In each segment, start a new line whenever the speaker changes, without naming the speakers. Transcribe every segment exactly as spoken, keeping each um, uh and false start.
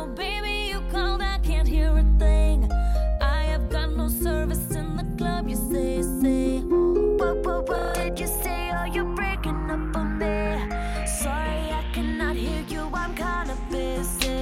Oh, baby, you called, I can't hear a thing. I have got no service in the club, you say, say. What, what, what did you say? Oh, you're breaking up on me. Sorry, I cannot hear you, I'm kinda busy.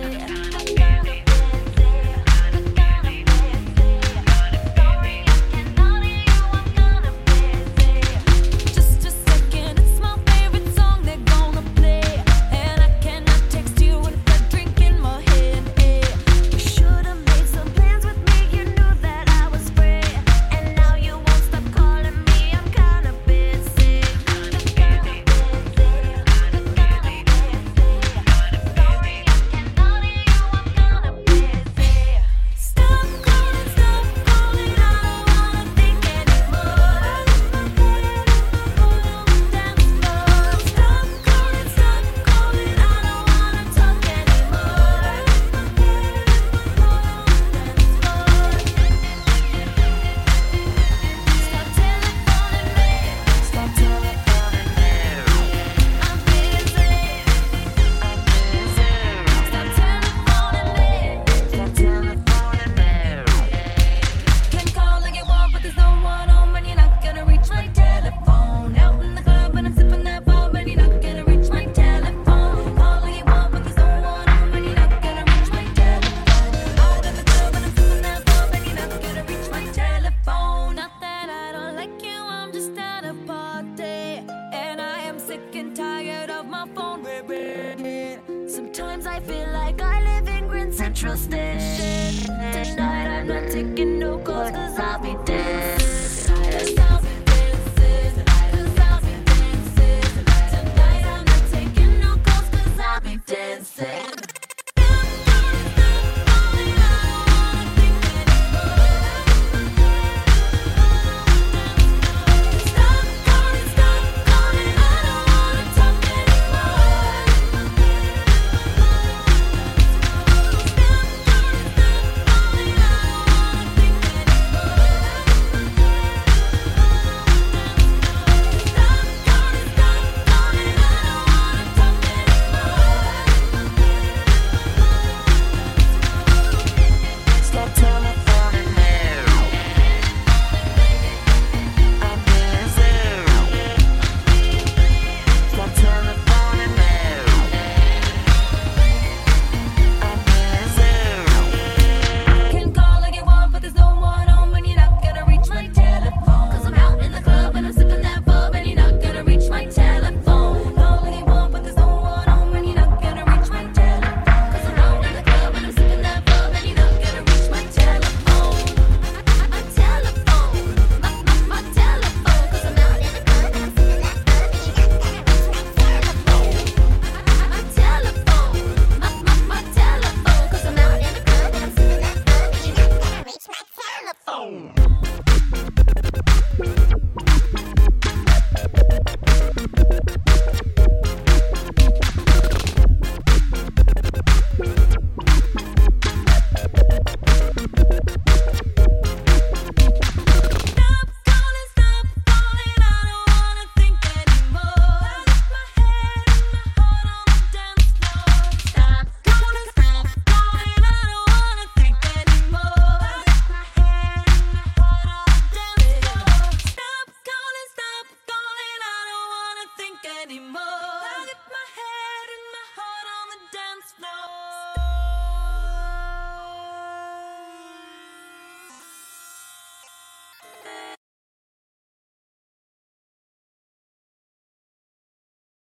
Sometimes I feel like I live in Grand Central Station. Tonight I'm not taking no calls, cause I'll be dead.